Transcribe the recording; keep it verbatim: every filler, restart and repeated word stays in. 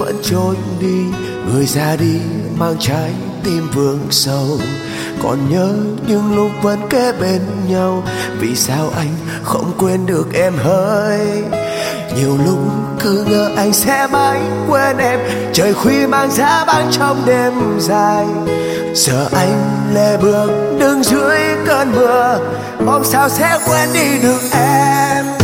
vẫn trôi đi. Người ra đi mang trái tim vương sầu, còn nhớ những lúc vẫn kế bên nhau. Vì sao anh không quên được em hỡi? Nhiều lúc cứ ngỡ anh sẽ mãi quên em, trời khuya mang giá băng trong đêm dài. Giờ anh lê bước đứng dưới cơn mưa, mong sao sẽ quên đi được em.